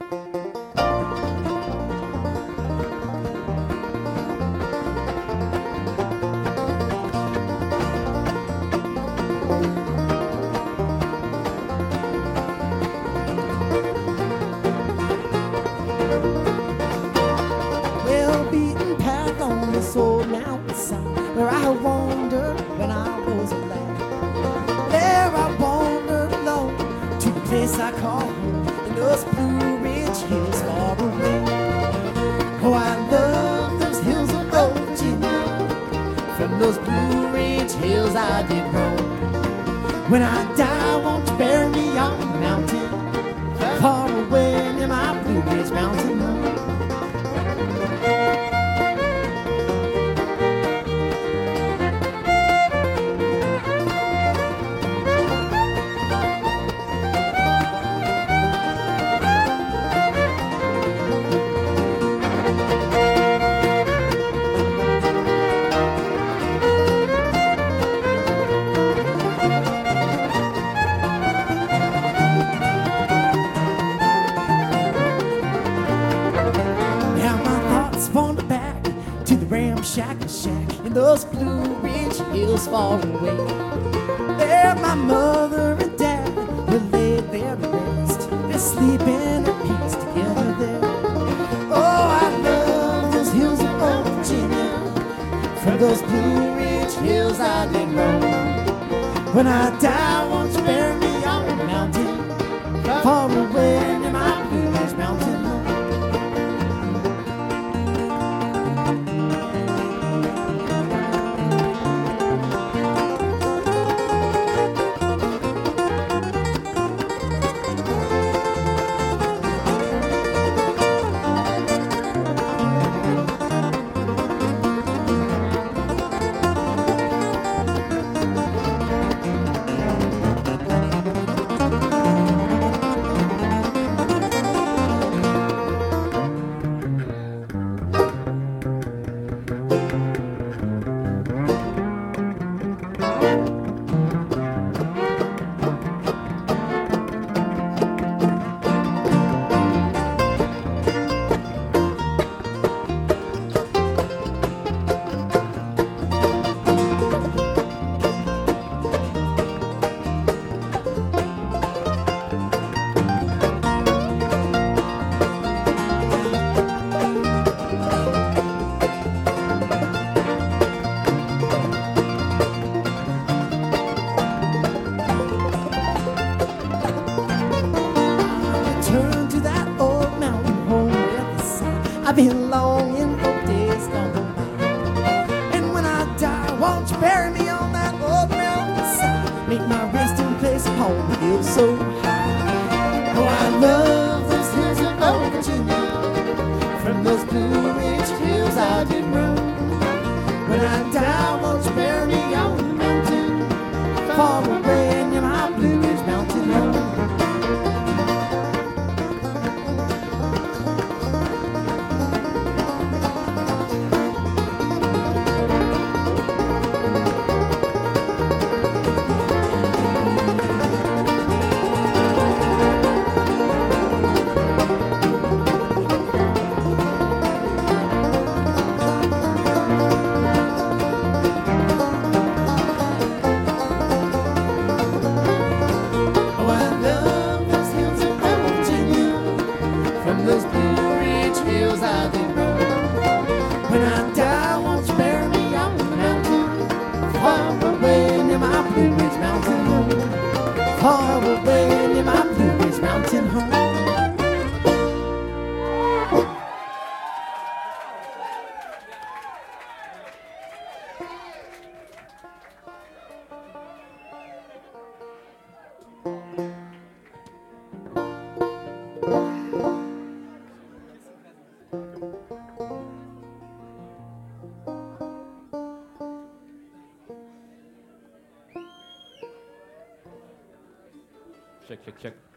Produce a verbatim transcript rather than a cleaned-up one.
Old mountainside where I wandered when I was a lad. There I wandered alone to the place I call home in those Blue Ridge hills far away. Oh, I love those hills of old Virginia. From those Blue Ridge hills I did roam. When I die, won't you bury me on the mountain far away near my Blue Ridge mountain home? Shack and shack in those Blue Ridge hills far away. There my mother and dad will lay there to rest. They're sleeping at peace together there. Oh, I love those hills of old Virginia. From those Blue Ridge hills I did roam. When I die, won't you bury me on the mountain far away near my Blue Ridge mountain home? I've been longing for days gone by. And when I die, won't you bury me on that old mountainside? Make my resting place home feel so high. Oh, I love those hills of old Virginia. From those Blue Ridge hills I did roam. When I die, won't you bury me on the mountain far away near my Blue Ridge mountain home? When I die, won't you bury me on the mountain far away near my Blue Ridge mountain home? Far away near my Blue Ridge mountain home. Check, check, check.